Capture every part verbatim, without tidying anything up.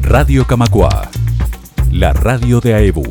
Radio Camacuá, la radio de AEBU.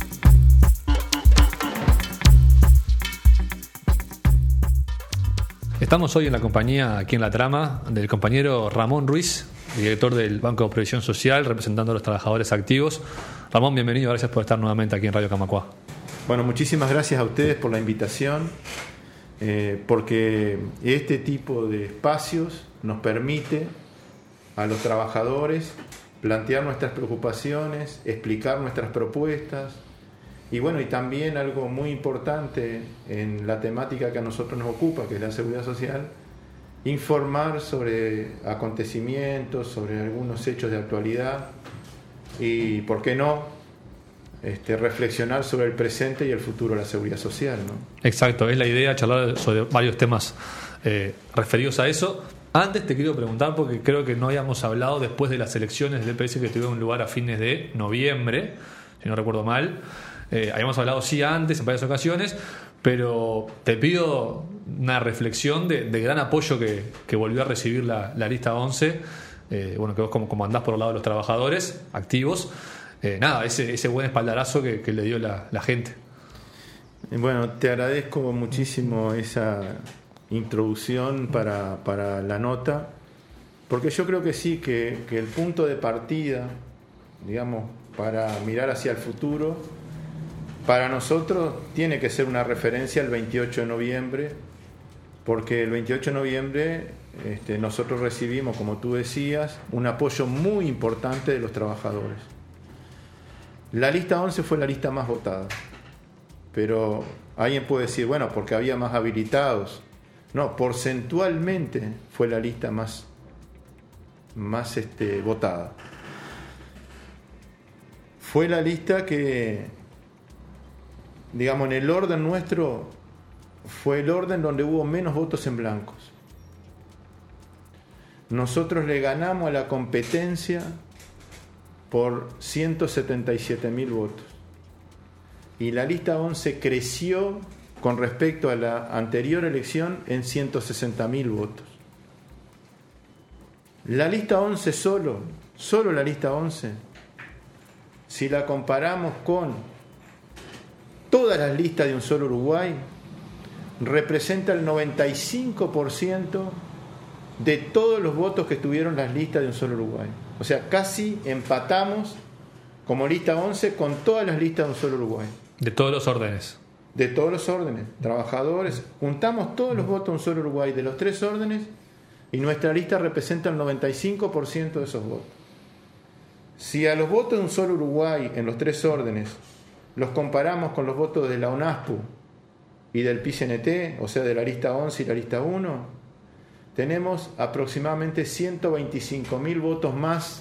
Estamos hoy en la compañía, aquí en La Trama, del compañero Ramón Ruiz, director del Banco de Previsión Social, representando a los trabajadores activos. Ramón, bienvenido, gracias por estar nuevamente aquí en Radio Camacuá. Bueno, muchísimas gracias a ustedes por la invitación, eh, porque este tipo de espacios nos permite a los trabajadores plantear nuestras preocupaciones, explicar nuestras propuestas y bueno, y también algo muy importante en la temática que a nosotros nos ocupa, que es la seguridad social, informar sobre acontecimientos, sobre algunos hechos de actualidad y, ¿por qué no?, este, reflexionar sobre el presente y el futuro de la seguridad social, ¿no? Exacto, es la idea, charlar sobre varios temas eh, referidos a eso. Antes te quiero preguntar, porque creo que no habíamos hablado después de las elecciones del E P S que tuvieron lugar a fines de noviembre, si no recuerdo mal. Eh, habíamos hablado sí antes, en varias ocasiones, pero te pido una reflexión de, de gran apoyo que, que volvió a recibir la, la lista once, eh, bueno, que vos como comandás por el lado de los trabajadores activos. Eh, nada, ese, ese buen espaldarazo que, que le dio la, la gente. Bueno, te agradezco muchísimo esa introducción para, para la nota, porque yo creo que sí, que, que el punto de partida, digamos, para mirar hacia el futuro, para nosotros tiene que ser una referencia el veintiocho de noviembre, porque el veintiocho de noviembre este, nosotros recibimos, como tú decías, un apoyo muy importante de los trabajadores. La lista once fue la lista más votada, pero alguien puede decir, bueno, porque había más habilitados. No, porcentualmente fue la lista más, más este, votada. Fue la lista que, digamos, en el orden nuestro, fue el orden donde hubo menos votos en blancos. Nosotros le ganamos a la competencia por ciento setenta y siete mil votos. Y la lista once creció con respecto a la anterior elección en ciento sesenta mil votos. La lista once solo, solo la lista once, si la comparamos con todas las listas de Un Solo Uruguay, representa el noventa y cinco por ciento de todos los votos que tuvieron las listas de Un Solo Uruguay. O sea, casi empatamos como lista once con todas las listas de Un Solo Uruguay. De todos los órdenes. De todos los órdenes, trabajadores, juntamos todos los votos de Un Solo Uruguay de los tres órdenes y nuestra lista representa el noventa y cinco por ciento de esos votos. Si a los votos de Un Solo Uruguay en los tres órdenes los comparamos con los votos de la ONASPU y del P I C N T, o sea, de la lista once y la lista uno, tenemos aproximadamente ciento veinticinco mil votos más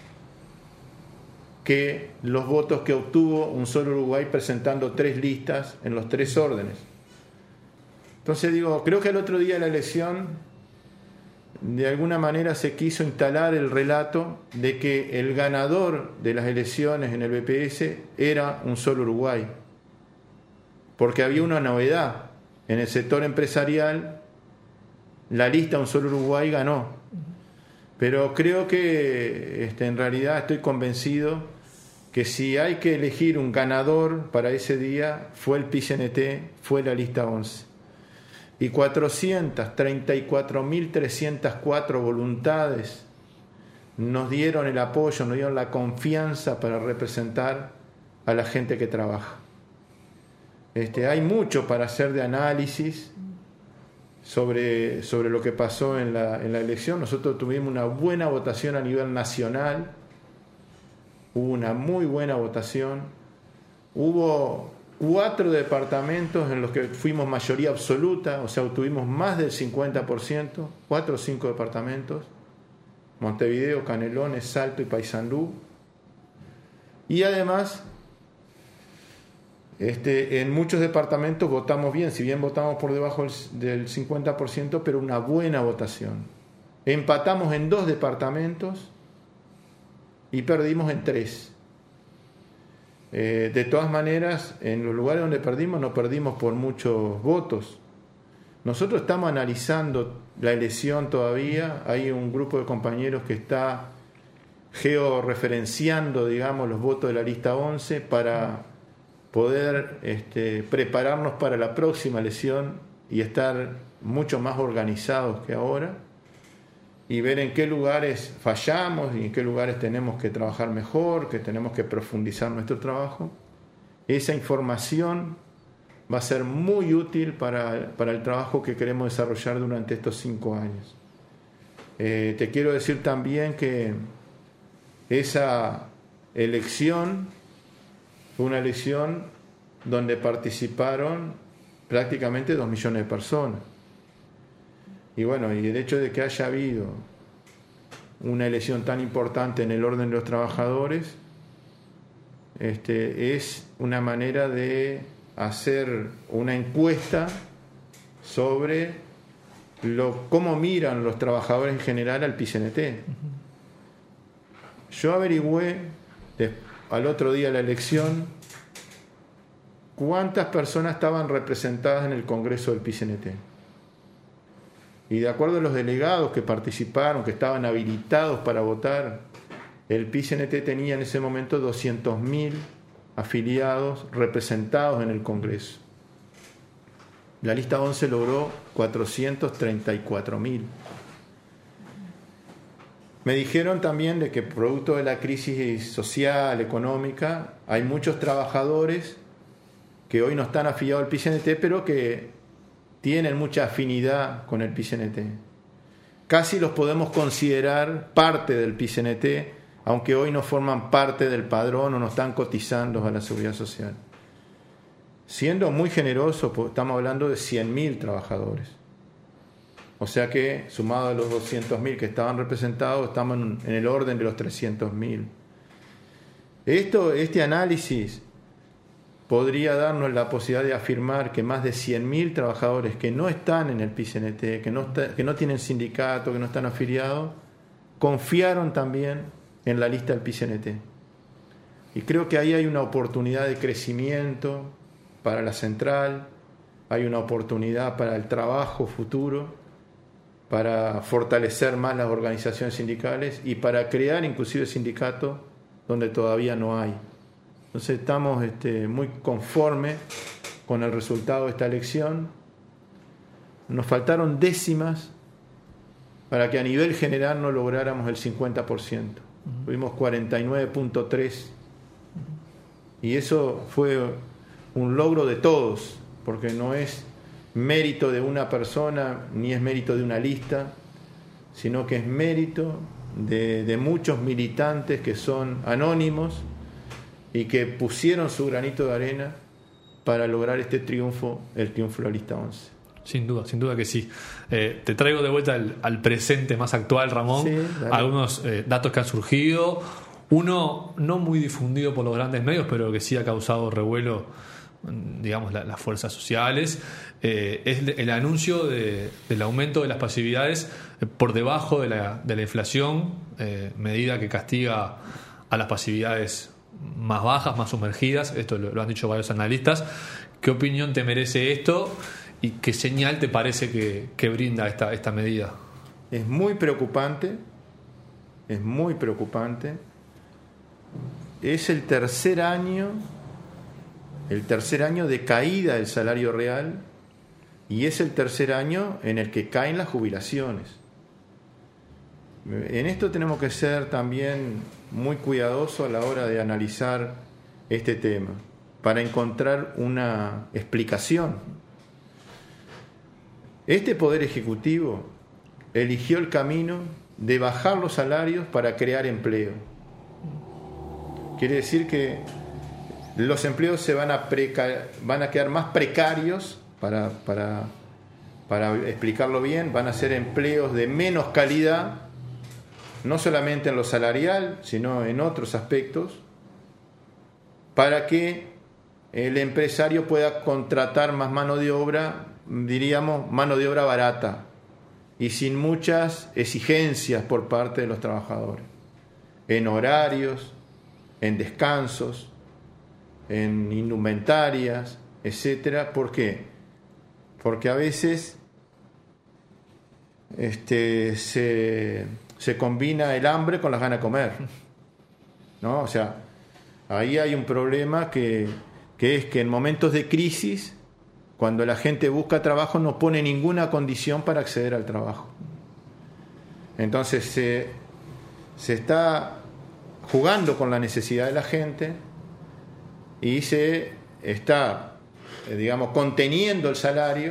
que los votos que obtuvo Un Solo Uruguay presentando tres listas en los tres órdenes. Entonces digo, creo que el otro día de la elección de alguna manera se quiso instalar el relato de que el ganador de las elecciones en el B P S era Un Solo Uruguay, porque había una novedad en el sector empresarial. La lista Un Solo Uruguay ganó, pero creo que este, en realidad estoy convencido que si hay que elegir un ganador para ese día, fue el P I C N T, fue la lista once. Y cuatrocientas treinta y cuatro mil trescientas cuatro voluntades nos dieron el apoyo, nos dieron la confianza para representar a la gente que trabaja. Este, hay mucho para hacer de análisis sobre, sobre lo que pasó en la, en la elección. Nosotros tuvimos una buena votación a nivel nacional. Hubo una muy buena votación. Hubo cuatro departamentos en los que fuimos mayoría absoluta, o sea, obtuvimos más del cincuenta por ciento, cuatro o cinco departamentos: Montevideo, Canelones, Salto y Paysandú. Y además, este, en muchos departamentos votamos bien, si bien votamos por debajo del cincuenta por ciento, pero una buena votación. Empatamos en dos departamentos y perdimos en tres. Eh, de todas maneras, en los lugares donde perdimos, no perdimos por muchos votos. Nosotros estamos analizando la elección todavía. Hay un grupo de compañeros que está georreferenciando, digamos, los votos de la lista once para poder este, prepararnos para la próxima elección y estar mucho más organizados que ahora y ver en qué lugares fallamos y en qué lugares tenemos que trabajar mejor, que tenemos que profundizar nuestro trabajo. Esa información va a ser muy útil para, para el trabajo que queremos desarrollar durante estos cinco años. Eh, te quiero decir también que esa elección fue una elección donde participaron prácticamente dos millones de personas. Y bueno, y el hecho de que haya habido una elección tan importante en el orden de los trabajadores este, es una manera de hacer una encuesta sobre lo, cómo miran los trabajadores en general al P I C N T. Yo averigüé de, al otro día de la elección cuántas personas estaban representadas en el Congreso del P I C N T. Y de acuerdo a los delegados que participaron, que estaban habilitados para votar, el P I C N T tenía en ese momento doscientos mil afiliados representados en el Congreso. La lista once logró cuatrocientos treinta y cuatro mil. Me dijeron también de que producto de la crisis social, económica, hay muchos trabajadores que hoy no están afiliados al P I C N T, pero que tienen mucha afinidad con el P I C N T. Casi los podemos considerar parte del P I C N T, aunque hoy no forman parte del padrón o no están cotizando a la Seguridad Social. Siendo muy generosos, estamos hablando de cien mil trabajadores. O sea que, sumado a los doscientos mil que estaban representados, estamos en, en el orden de los trescientos mil. Esto, este análisis podría darnos la posibilidad de afirmar que más de cien mil trabajadores que no están en el P I C N T, que no, está, que no tienen sindicato, que no están afiliados, confiaron también en la lista del P I C N T. Y creo que ahí hay una oportunidad de crecimiento para la central, hay una oportunidad para el trabajo futuro, para fortalecer más las organizaciones sindicales y para crear inclusive sindicatos donde todavía no hay. Entonces estamos este, muy conformes con el resultado de esta elección. Nos faltaron décimas para que a nivel general no lográramos el cincuenta por ciento. Uh-huh. Tuvimos cuarenta y nueve punto tres y eso fue un logro de todos, porque no es mérito de una persona ni es mérito de una lista, sino que es mérito de, de muchos militantes que son anónimos y que pusieron su granito de arena para lograr este triunfo, el triunfo de la lista once. Sin duda, sin duda que sí. Eh, te traigo de vuelta al, al presente más actual, Ramón. Sí, algunos eh, datos que han surgido. Uno no muy difundido por los grandes medios, pero que sí ha causado revuelo, digamos, la, las fuerzas sociales. Eh, es el anuncio de, del aumento de las pasividades por debajo de la, de la inflación, eh, medida que castiga a las pasividades más bajas, más sumergidas. Esto lo, lo han dicho varios analistas. ¿Qué opinión te merece esto y qué señal te parece que, que brinda esta, esta medida? Es muy preocupante, es muy preocupante. Es el tercer año, el tercer año de caída del salario real y es el tercer año en el que caen las jubilaciones. En esto tenemos que ser también muy cuidadosos a la hora de analizar este tema para encontrar una explicación. Este Poder Ejecutivo eligió el camino de bajar los salarios para crear empleo. Quiere decir que los empleos se van a, preca- van a quedar más precarios, para, para, para explicarlo bien, van a ser empleos de menos calidad, no solamente en lo salarial, sino en otros aspectos, para que el empresario pueda contratar más mano de obra, diríamos mano de obra barata y sin muchas exigencias por parte de los trabajadores, en horarios, en descansos, en indumentarias, etcétera. ¿Por qué? Porque a veces este, se, se combina el hambre con las ganas de comer, ¿no? O sea, ahí hay un problema que, que es que en momentos de crisis, cuando la gente busca trabajo, no pone ninguna condición para acceder al trabajo. Entonces se, se está jugando con la necesidad de la gente y se está, eh, digamos, conteniendo el salario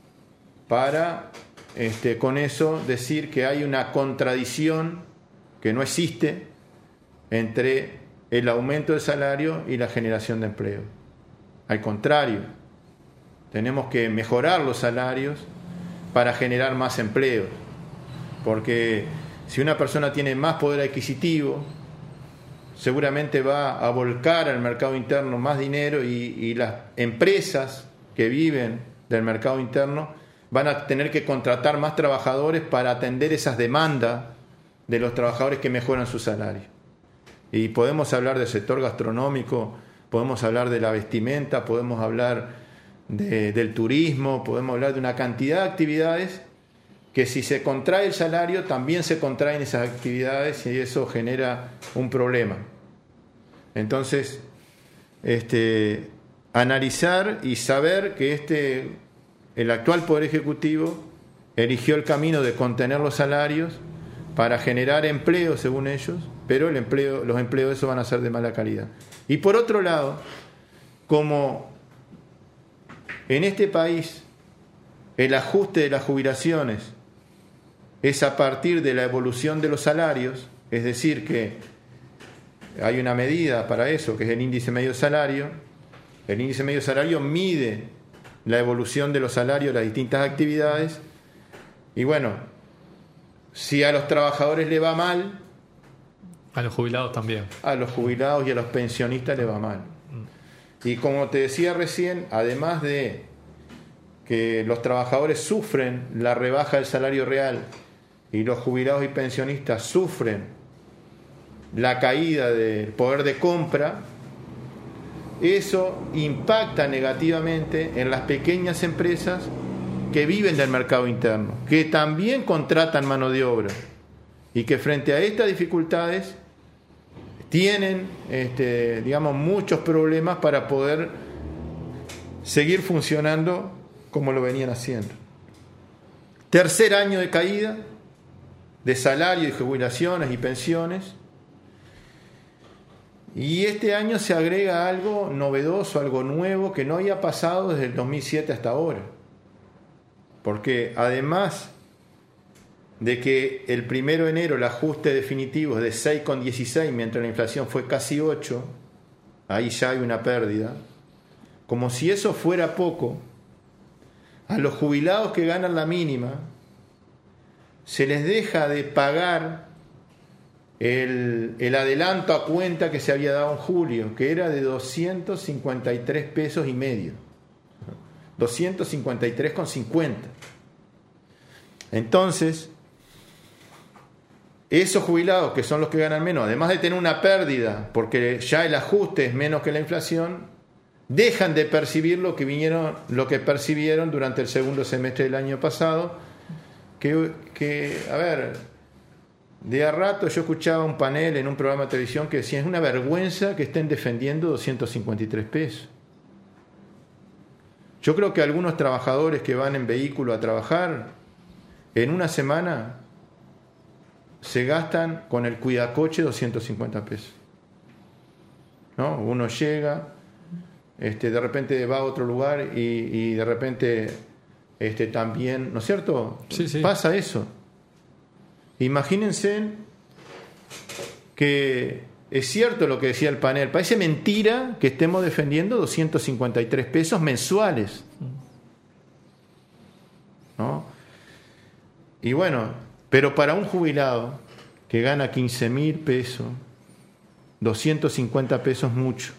para, este, con eso, decir que hay una contradicción que no existe entre el aumento del salario y la generación de empleo. Al contrario, tenemos que mejorar los salarios para generar más empleo, porque si una persona tiene más poder adquisitivo, seguramente va a volcar al mercado interno más dinero y, y las empresas que viven del mercado interno van a tener que contratar más trabajadores para atender esas demandas de los trabajadores que mejoran su salario. Y podemos hablar del sector gastronómico, podemos hablar de la vestimenta, podemos hablar de, del turismo, podemos hablar de una cantidad de actividades que si se contrae el salario también se contraen esas actividades y eso genera un problema. Entonces, este, analizar y saber que este, el actual Poder Ejecutivo eligió el camino de contener los salarios para generar empleo, según ellos, pero el empleo, los empleos esos van a ser de mala calidad. Y por otro lado, como en este país el ajuste de las jubilaciones es a partir de la evolución de los salarios, es decir, que hay una medida para eso, que es el índice medio salario. El índice medio salario mide la evolución de los salarios de las distintas actividades. Y bueno, si a los trabajadores le va mal, a los jubilados también. A los jubilados y a los pensionistas le va mal. Y como te decía recién, además de que los trabajadores sufren la rebaja del salario real y los jubilados y pensionistas sufren la caída del poder de compra, eso impacta negativamente en las pequeñas empresas que viven del mercado interno, que también contratan mano de obra y que frente a estas dificultades tienen, este, digamos, muchos problemas para poder seguir funcionando como lo venían haciendo. Tercer año de caída de salario y jubilaciones y pensiones. Y este año se agrega algo novedoso, algo nuevo que no había pasado desde el dos mil siete hasta ahora. Porque además de que el primero de enero el ajuste definitivo es de seis coma dieciséis, mientras la inflación fue casi ocho, ahí ya hay una pérdida. Como si eso fuera poco, a los jubilados que ganan la mínima se les deja de pagar el, el adelanto a cuenta que se había dado en julio, que era de doscientos cincuenta y tres pesos y medio, doscientos cincuenta y tres con cincuenta. Entonces, esos jubilados que son los que ganan menos, además de tener una pérdida porque ya el ajuste es menos que la inflación, dejan de percibir lo que vinieron, lo que percibieron durante el segundo semestre del año pasado, que, que a ver, de a rato yo escuchaba un panel en un programa de televisión que decía, es una vergüenza que estén defendiendo doscientos cincuenta y tres pesos. Yo creo que algunos trabajadores que van en vehículo a trabajar, en una semana se gastan con el cuidacoche doscientos cincuenta pesos. ¿No? Uno llega, este, de repente va a otro lugar y, y de repente este, también, ¿no es cierto? Sí, sí. Pasa eso. Imagínense que es cierto lo que decía el panel. Parece mentira que estemos defendiendo doscientos cincuenta y tres pesos mensuales, ¿no? Y bueno, pero para un jubilado que gana quince mil pesos, doscientos cincuenta pesos mucho.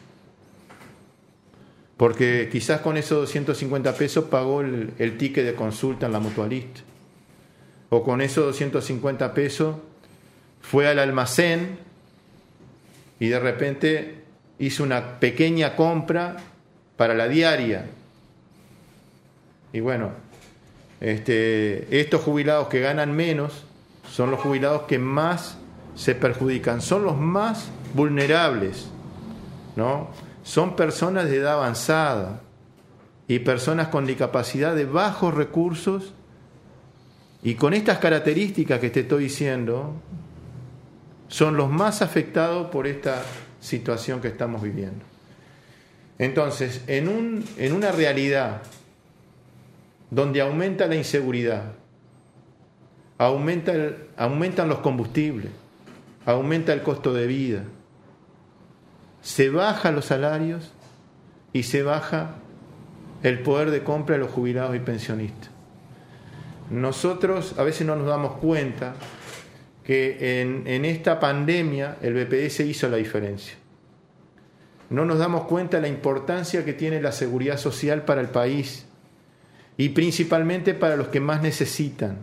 Porque quizás con esos doscientos cincuenta pesos pagó el, el ticket de consulta en la mutualista. O con esos doscientos cincuenta pesos fue al almacén y de repente hizo una pequeña compra para la diaria. Y bueno, este, estos jubilados que ganan menos son los jubilados que más se perjudican, son los más vulnerables, ¿no? Son personas de edad avanzada y personas con discapacidad de bajos recursos, y con estas características que te estoy diciendo, son los más afectados por esta situación que estamos viviendo. Entonces, en, un, en una realidad donde aumenta la inseguridad, aumenta el, aumentan los combustibles, aumenta el costo de vida, se bajan los salarios y se baja el poder de compra de los jubilados y pensionistas. Nosotros a veces no nos damos cuenta que en, en esta pandemia el B P S hizo la diferencia. No nos damos cuenta de la importancia que tiene la seguridad social para el país y principalmente para los que más necesitan.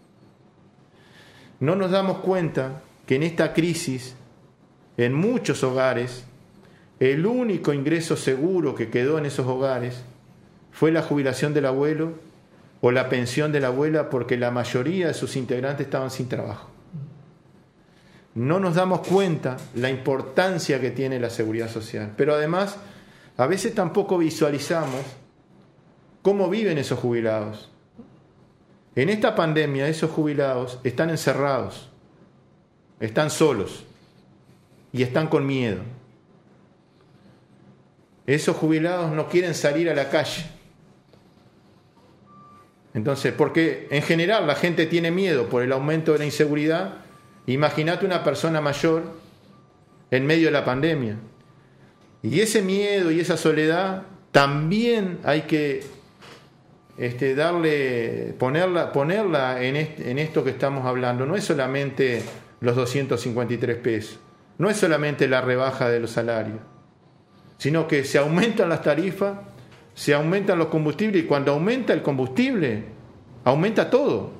No nos damos cuenta que en esta crisis, en muchos hogares, el único ingreso seguro que quedó en esos hogares fue la jubilación del abuelo o la pensión de la abuela, porque la mayoría de sus integrantes estaban sin trabajo. No nos damos cuenta la importancia que tiene la seguridad social, pero además a veces tampoco visualizamos cómo viven esos jubilados. En esta pandemia esos jubilados están encerrados, están solos y están con miedo. Esos jubilados no quieren salir a la calle. Entonces, porque en general la gente tiene miedo por el aumento de la inseguridad. Imagínate una persona mayor en medio de la pandemia. Y ese miedo y esa soledad también hay que este, darle, ponerla, ponerla en, este, en esto que estamos hablando. No es solamente los doscientos cincuenta y tres pesos, no es solamente la rebaja de los salarios, sino que se aumentan las tarifas, se aumentan los combustibles, y cuando aumenta el combustible, aumenta todo.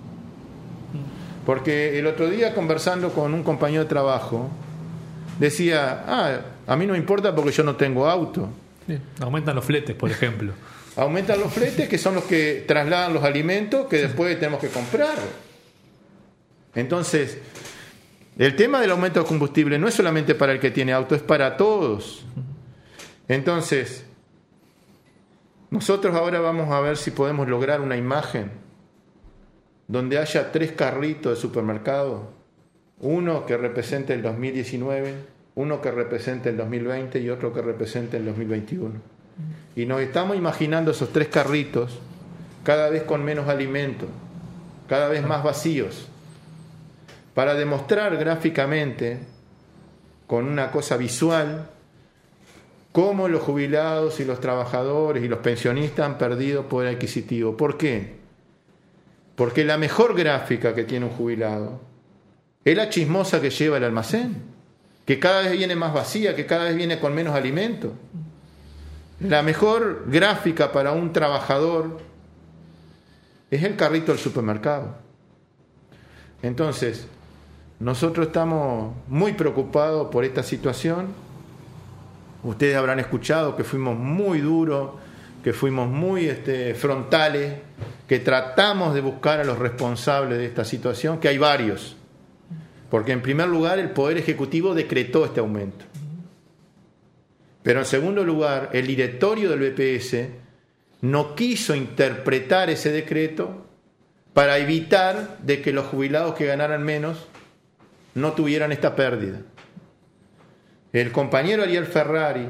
Porque el otro día, conversando con un compañero de trabajo, decía, ah, a mí no me importa porque yo no tengo auto. Sí, aumentan los fletes, por ejemplo. Aumentan los fletes, que son los que trasladan los alimentos que después tenemos que comprar. Entonces, el tema del aumento del combustible no es solamente para el que tiene auto, es para todos. Entonces, nosotros ahora vamos a ver si podemos lograr una imagen donde haya tres carritos de supermercado, uno que represente el dos mil diecinueve, uno que represente el dos mil veinte y otro que represente el dos mil veintiuno. Y nos estamos imaginando esos tres carritos cada vez con menos alimento, cada vez más vacíos, para demostrar gráficamente, con una cosa visual, cómo los jubilados y los trabajadores y los pensionistas han perdido poder adquisitivo. ¿Por qué? Porque la mejor gráfica que tiene un jubilado es la chismosa que lleva el almacén, que cada vez viene más vacía, que cada vez viene con menos alimento. La mejor gráfica para un trabajador es el carrito del supermercado. Entonces, nosotros estamos muy preocupados por esta situación. Ustedes habrán escuchado que fuimos muy duros, que fuimos muy este, frontales, que tratamos de buscar a los responsables de esta situación, que hay varios. Porque en primer lugar el Poder Ejecutivo decretó este aumento. Pero en segundo lugar, el directorio del B P S no quiso interpretar ese decreto para evitar de que los jubilados que ganaran menos no tuvieran esta pérdida. El compañero Ariel Ferrari,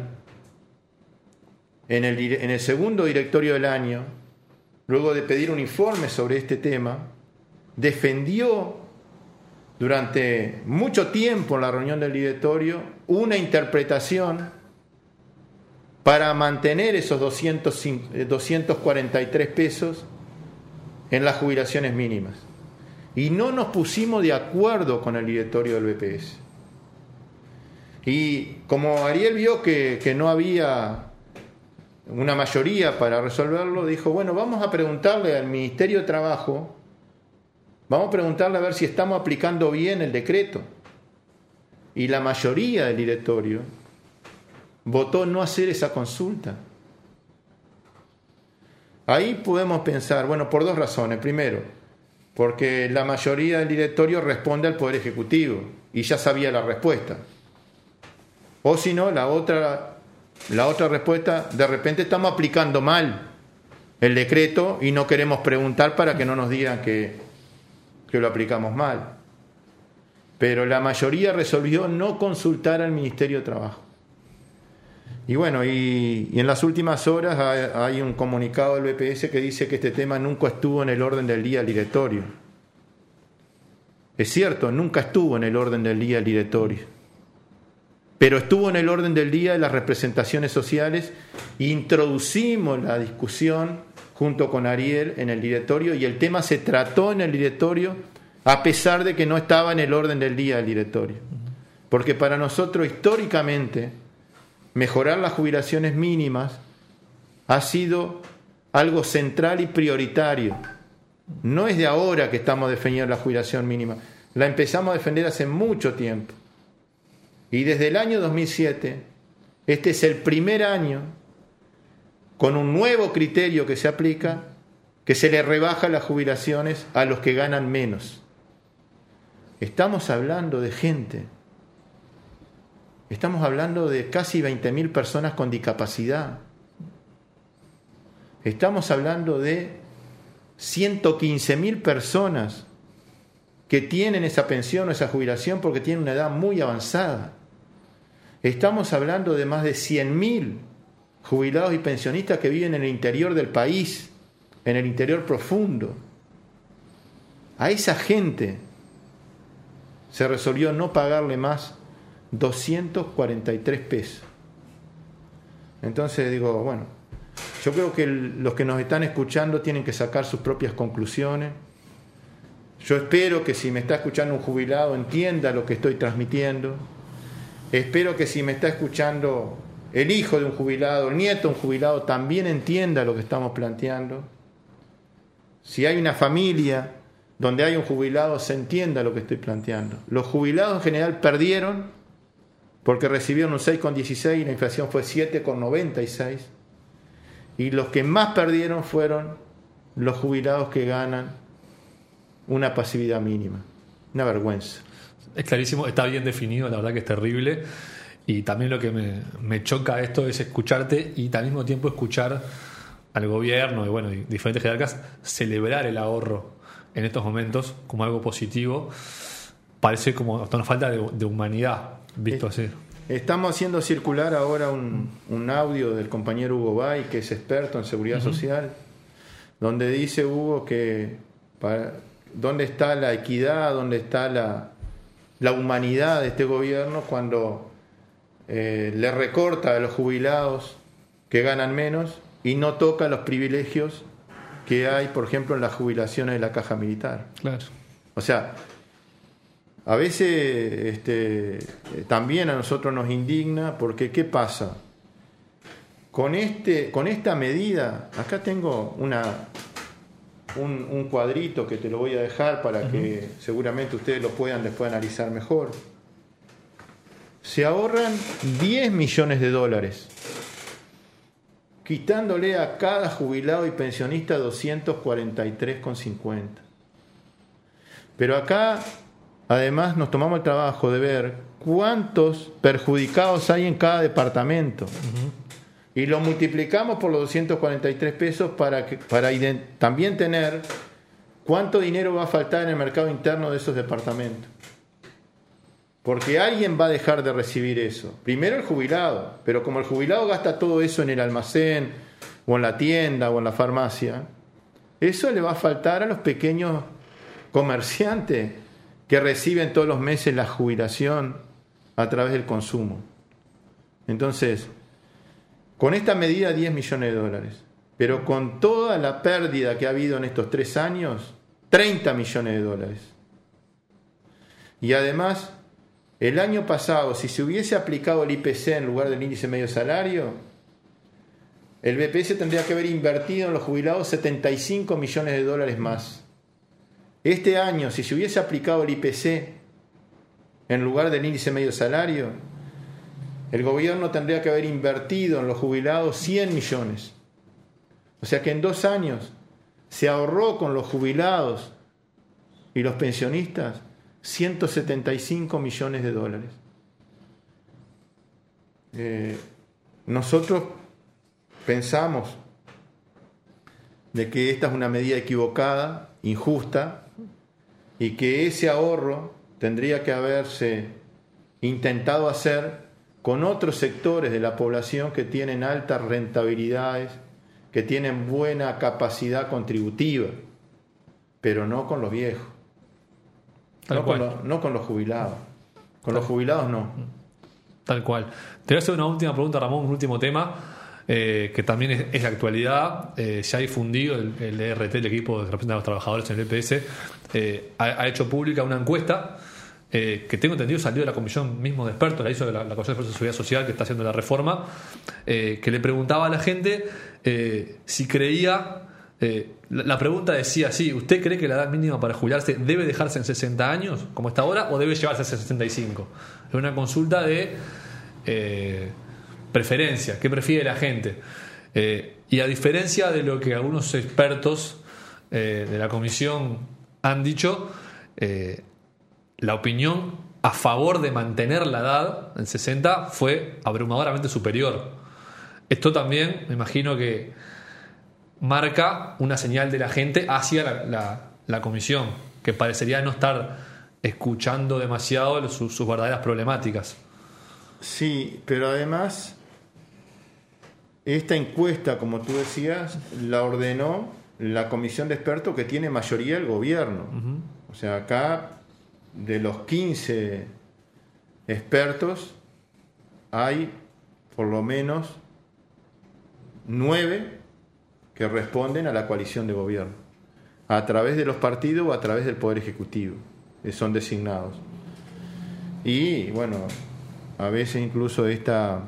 en el, en el segundo directorio del año, luego de pedir un informe sobre este tema, defendió durante mucho tiempo en la reunión del directorio una interpretación para mantener esos doscientos cuarenta y tres pesos en las jubilaciones mínimas. Y no nos pusimos de acuerdo con el directorio del B P S. Y como Ariel vio que, que no había una mayoría para resolverlo, dijo, bueno, vamos a preguntarle al Ministerio de Trabajo, vamos a preguntarle a ver si estamos aplicando bien el decreto. Y la mayoría del directorio votó no hacer esa consulta. Ahí podemos pensar, bueno, por dos razones. Primero, porque la mayoría del directorio responde al Poder Ejecutivo y ya sabía la respuesta. O si no, la otra, la otra respuesta, de repente estamos aplicando mal el decreto y no queremos preguntar para que no nos digan que, que lo aplicamos mal. Pero la mayoría resolvió no consultar al Ministerio de Trabajo. Y bueno, y, y en las últimas horas hay, hay un comunicado del B P S que dice que este tema nunca estuvo en el orden del día del directorio. Es cierto, nunca estuvo en el orden del día del directorio, pero estuvo en el orden del día de las representaciones sociales. Introducimos la discusión junto con Ariel en el directorio y el tema se trató en el directorio a pesar de que no estaba en el orden del día del directorio. Porque para nosotros históricamente mejorar las jubilaciones mínimas ha sido algo central y prioritario. No es de ahora que estamos defendiendo la jubilación mínima, la empezamos a defender hace mucho tiempo. Y desde el año dos mil siete, este es el primer año con un nuevo criterio que se aplica, que se le rebaja las jubilaciones a los que ganan menos. Estamos hablando de gente, estamos hablando de casi veinte mil personas con discapacidad, estamos hablando de ciento quince mil personas que tienen esa pensión o esa jubilación porque tienen una edad muy avanzada. Estamos hablando de más de cien mil jubilados y pensionistas que viven en el interior del país, en el interior profundo. A esa gente se resolvió no pagarle más doscientos cuarenta y tres pesos. Entonces digo, bueno, yo creo que el, los que nos están escuchando tienen que sacar sus propias conclusiones. Yo espero que si me está escuchando un jubilado entienda lo que estoy transmitiendo. Espero que si me está escuchando el hijo de un jubilado, el nieto de un jubilado, también entienda lo que estamos planteando. Si hay una familia donde hay un jubilado, se entienda lo que estoy planteando. Los jubilados en general perdieron porque recibieron un seis coma dieciséis y la inflación fue siete coma noventa y seis. Y los que más perdieron fueron los jubilados que ganan una pasividad mínima. Una vergüenza. Es clarísimo, está bien definido, la verdad que es terrible. Y también lo que me, me choca esto es escucharte y al mismo tiempo escuchar al gobierno y bueno, y diferentes jerarcas celebrar el ahorro en estos momentos como algo positivo. Parece como hasta una falta de, de humanidad, visto así. Estamos haciendo circular ahora un, un audio del compañero Hugo Bay, que es experto en seguridad uh-huh. social, donde dice Hugo que para, dónde está la equidad, dónde está la, la humanidad de este gobierno cuando eh, le recorta a los jubilados que ganan menos y no toca los privilegios que hay, por ejemplo, en las jubilaciones de la Caja Militar. Claro. O sea, a veces este, también a nosotros nos indigna porque ¿qué pasa? Con, este, con esta medida, acá tengo una, un, un cuadrito que te lo voy a dejar para uh-huh. que seguramente ustedes lo puedan después analizar mejor. Se ahorran diez millones de dólares, quitándole a cada jubilado y pensionista doscientos cuarenta y tres coma cincuenta. Pero acá además nos tomamos el trabajo de ver cuántos perjudicados hay en cada departamento uh-huh. y lo multiplicamos por los doscientos cuarenta y tres pesos para, que, para ident- también tener cuánto dinero va a faltar en el mercado interno de esos departamentos. Porque alguien va a dejar de recibir eso. Primero el jubilado, pero como el jubilado gasta todo eso en el almacén o en la tienda o en la farmacia, eso le va a faltar a los pequeños comerciantes que reciben todos los meses la jubilación a través del consumo. Entonces, con esta medida diez millones de dólares, pero con toda la pérdida que ha habido en estos tres años, treinta millones de dólares. Y además, el año pasado, si se hubiese aplicado el I P C en lugar del índice medio salario, el B P S tendría que haber invertido en los jubilados setenta y cinco millones de dólares más. Este año, si se hubiese aplicado el I P C en lugar del índice medio salario, el gobierno tendría que haber invertido en los jubilados cien millones. O sea que en dos años se ahorró con los jubilados y los pensionistas ciento setenta y cinco millones de dólares. Eh, nosotros pensamos de que esta es una medida equivocada, injusta, y que ese ahorro tendría que haberse intentado hacer con otros sectores de la población que tienen altas rentabilidades, que tienen buena capacidad contributiva, pero no con los viejos, no con los, no con los jubilados. Con los jubilados no. Tal cual. Te voy a hacer una última pregunta, Ramón, un último tema, eh, que también es, es de actualidad. Eh, ya ha difundido el, el E R T, el equipo que representa a los trabajadores en el E P S, eh, ha, ha hecho pública una encuesta eh, que tengo entendido salió de la comisión mismo de expertos, la hizo la, la Comisión de Expertos de Seguridad Social que está haciendo la reforma, eh, que le preguntaba a la gente eh, si creía... Eh, la, la pregunta decía así: ¿usted cree que la edad mínima para jubilarse debe dejarse en sesenta años, como está ahora, o debe llevarse a sesenta y cinco? Es una consulta de eh, preferencia, ¿qué prefiere la gente? Eh, y a diferencia de lo que algunos expertos eh, de la comisión han dicho, eh, la opinión a favor de mantener la edad en sesenta fue abrumadoramente superior. Esto también, me imagino que marca una señal de la gente hacia la, la, la comisión, que parecería no estar escuchando demasiado sus, sus verdaderas problemáticas. Sí, pero además esta encuesta, como tú decías, la ordenó la comisión de expertos que tiene mayoría el gobierno. Uh-huh. O sea, acá de los quince expertos hay por lo menos nueve que responden a la coalición de gobierno, a través de los partidos o a través del Poder Ejecutivo, que son designados. Y bueno, a veces incluso esta,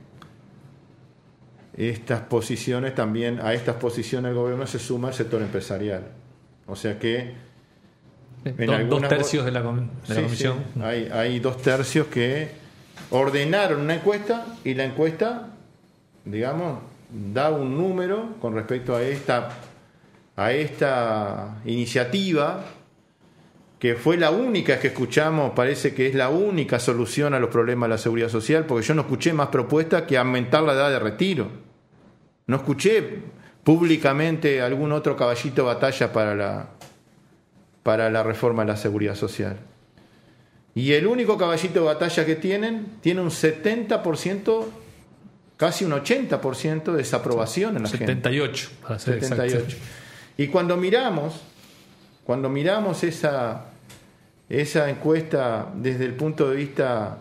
estas posiciones también, a estas posiciones del gobierno se suma el sector empresarial. O sea que en dos, algunas, dos tercios de la, com- de la sí, comisión. Sí, hay, hay dos tercios que ordenaron una encuesta y la encuesta, digamos, da un número con respecto a esta, a esta iniciativa, que fue la única que escuchamos, parece que es la única solución a los problemas de la seguridad social, porque yo no escuché más propuestas que aumentar la edad de retiro. No escuché públicamente algún otro caballito de batalla para la, para la reforma de la seguridad social. Y el único caballito de batalla que tienen, tiene un setenta por ciento, casi un ochenta por ciento de desaprobación en la setenta y ocho, gente. para ser setenta y ocho. exacto. Y cuando miramos, cuando miramos esa, esa encuesta desde el punto de vista,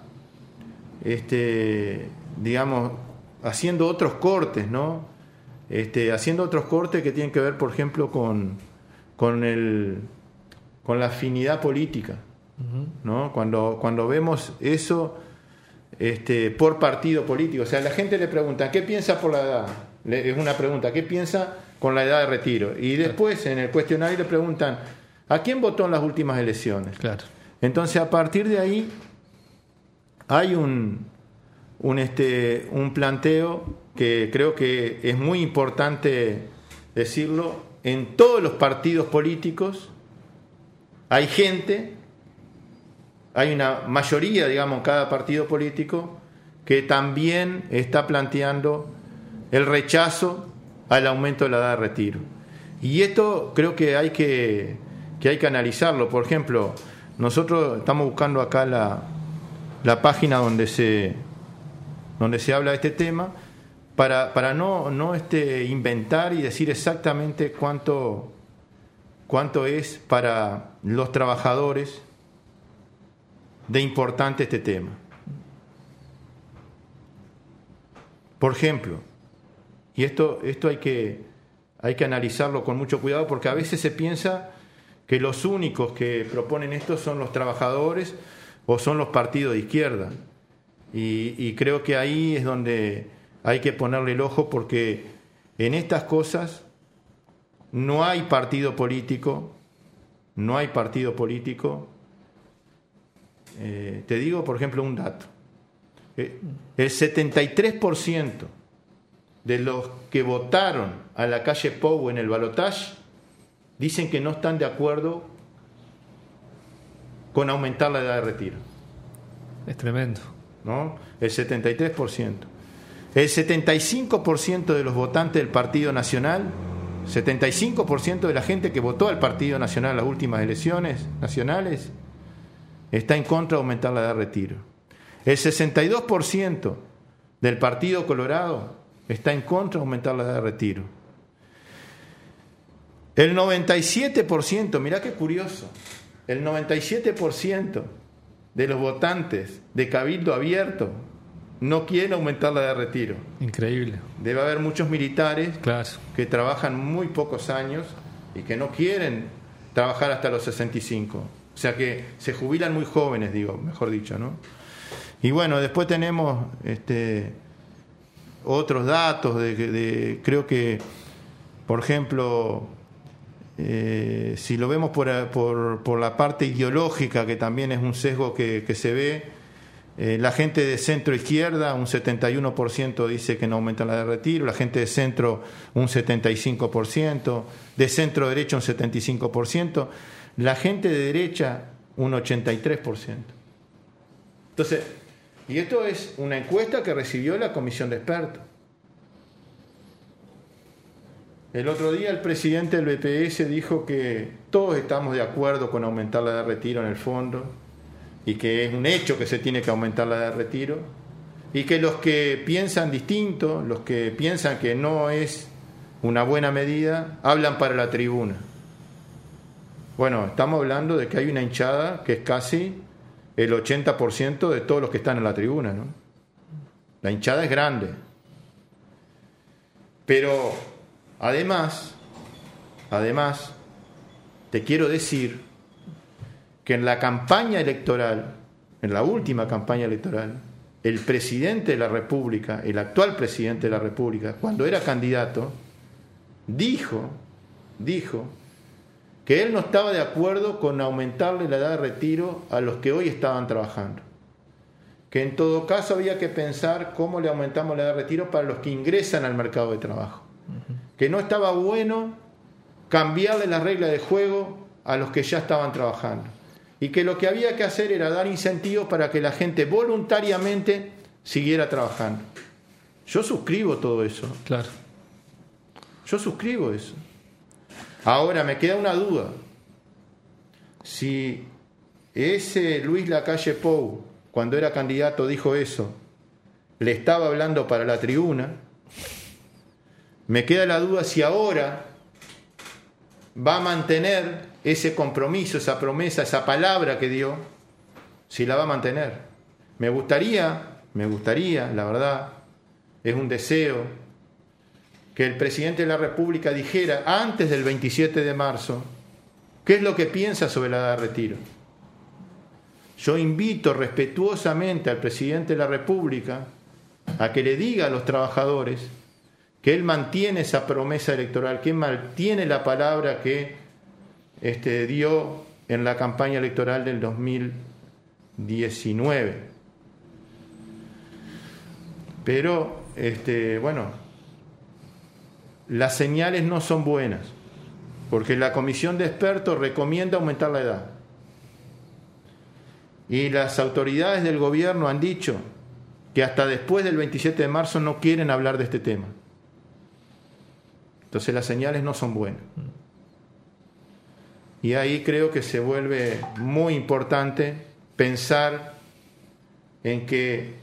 este, digamos, haciendo otros cortes, ¿no? Este, haciendo otros cortes que tienen que ver, por ejemplo, con, con, el, con la afinidad política, uh-huh. ¿no? Cuando, cuando vemos eso... Este, por partido político, o sea, la gente le pregunta ¿qué piensa por la edad? Le, es una pregunta, ¿qué piensa con la edad de retiro? Y después en el cuestionario le preguntan ¿a quién votó en las últimas elecciones? Claro. Entonces a partir de ahí hay un, un, este, un planteo que creo que es muy importante decirlo: en todos los partidos políticos hay gente, hay una mayoría, digamos, en cada partido político que también está planteando el rechazo al aumento de la edad de retiro. Y esto creo que hay que, que, hay que analizarlo. Por ejemplo, nosotros estamos buscando acá la, la página donde se, donde se habla de este tema, para, para no, no este, inventar y decir exactamente cuánto, cuánto es para los trabajadores de importante este tema. Por ejemplo, y esto, esto hay que, hay que analizarlo con mucho cuidado, porque a veces se piensa que los únicos que proponen esto son los trabajadores o son los partidos de izquierda. Y, y creo que ahí es donde hay que ponerle el ojo, porque en estas cosas no hay partido político, no hay partido político. Eh, te digo, por ejemplo, un dato. Eh, el setenta y tres por ciento de los que votaron a la calle Pou en el balotaje dicen que no están de acuerdo con aumentar la edad de retiro. Es tremendo. ¿No? El setenta y tres por ciento. El setenta y cinco por ciento de los votantes del Partido Nacional, setenta y cinco por ciento de la gente que votó al Partido Nacional en las últimas elecciones nacionales, está en contra de aumentar la edad de retiro. El sesenta y dos por ciento del Partido Colorado está en contra de aumentar la edad de retiro. El noventa y siete por ciento, mirá qué curioso, el noventa y siete por ciento de los votantes de Cabildo Abierto no quieren aumentar la edad de retiro. Increíble. Debe haber muchos militares claro. que trabajan muy pocos años y que no quieren trabajar hasta los sesenta y cinco. O sea que se jubilan muy jóvenes, digo, mejor dicho, ¿no? Y bueno, después tenemos este, otros datos de, de creo que, por ejemplo, eh, si lo vemos por, por, por la parte ideológica, que también es un sesgo que, que se ve, eh, la gente de centro izquierda, un setenta y uno por ciento dice que no aumenta la edad de retiro, la gente de centro un setenta y cinco por ciento, de centro derecha un setenta y cinco por ciento, la gente de derecha un ochenta y tres por ciento. Entonces, y esto es una encuesta que recibió la comisión de expertos. El otro día el presidente del B P S dijo que todos estamos de acuerdo con aumentar la edad de retiro en el fondo y que es un hecho que se tiene que aumentar la edad de retiro y que los que piensan distinto, los que piensan que no es una buena medida, hablan para la tribuna. Bueno, estamos hablando de que hay una hinchada que es casi el ochenta por ciento de todos los que están en la tribuna, ¿no? La hinchada es grande. Pero además, además, te quiero decir que en la campaña electoral, en la última campaña electoral, el presidente de la República, el actual presidente de la República, cuando era candidato, dijo, dijo, que él no estaba de acuerdo con aumentarle la edad de retiro a los que hoy estaban trabajando. Que en todo caso había que pensar cómo le aumentamos la edad de retiro para los que ingresan al mercado de trabajo. Uh-huh. Que no estaba bueno cambiarle las reglas de juego a los que ya estaban trabajando. Y que lo que había que hacer era dar incentivos para que la gente voluntariamente siguiera trabajando. Yo suscribo todo eso. Claro. Yo suscribo eso. Ahora me queda una duda. Si ese Luis Lacalle Pou, cuando era candidato, dijo eso, le estaba hablando para la tribuna, me queda la duda si ahora va a mantener ese compromiso, esa promesa, esa palabra que dio, si la va a mantener. Me gustaría, me gustaría, la verdad, es un deseo, que el presidente de la República dijera antes del veintisiete de marzo qué es lo que piensa sobre la edad de retiro. Yo invito respetuosamente al presidente de la República a que le diga a los trabajadores que él mantiene esa promesa electoral, que él mantiene la palabra que este, dio en la campaña electoral del dos mil diecinueve. Pero, este, bueno, las señales no son buenas, porque la comisión de expertos recomienda aumentar la edad. Y las autoridades del gobierno han dicho que hasta después del veintisiete de marzo no quieren hablar de este tema. Entonces las señales no son buenas. Y ahí creo que se vuelve muy importante pensar en que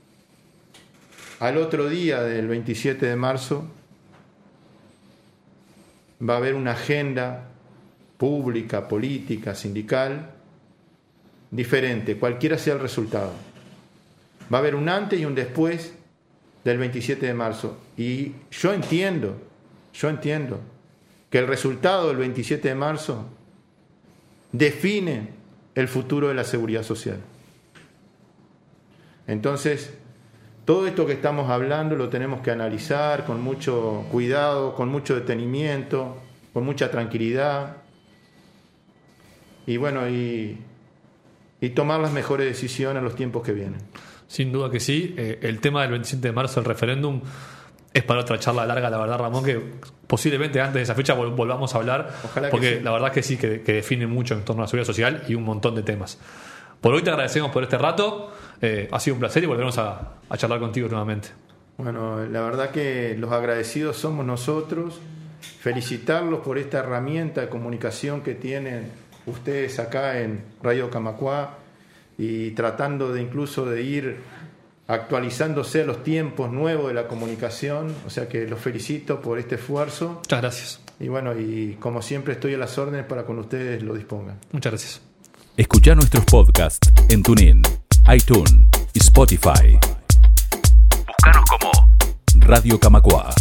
al otro día del veintisiete de marzo va a haber una agenda pública, política, sindical, diferente, cualquiera sea el resultado. Va a haber un antes y un después del veintisiete de marzo. Y yo entiendo, yo entiendo que el resultado del veintisiete de marzo define el futuro de la seguridad social. Entonces, todo esto que estamos hablando lo tenemos que analizar con mucho cuidado, con mucho detenimiento, con mucha tranquilidad y bueno, y, y tomar las mejores decisiones en los tiempos que vienen. Sin duda que sí. Eh, el tema del veintisiete de marzo, el referéndum, es para otra charla larga, la verdad, Ramón, que posiblemente antes de esa fecha vol- volvamos a hablar, Ojalá que porque sí. la verdad que sí, que, que define mucho en torno a la seguridad social y un montón de temas. Por hoy te agradecemos por este rato, eh, ha sido un placer y volveremos a, a charlar contigo nuevamente. Bueno, la verdad que los agradecidos somos nosotros, felicitarlos por esta herramienta de comunicación que tienen ustedes acá en Radio Camacuá y tratando de incluso de ir actualizándose a los tiempos nuevos de la comunicación, o sea que los felicito por este esfuerzo. Muchas gracias. Y bueno, y como siempre estoy a las órdenes para cuando ustedes lo dispongan. Muchas gracias. Escuchá nuestros podcasts en TuneIn, iTunes y Spotify. Búscanos como Radio Camacuá.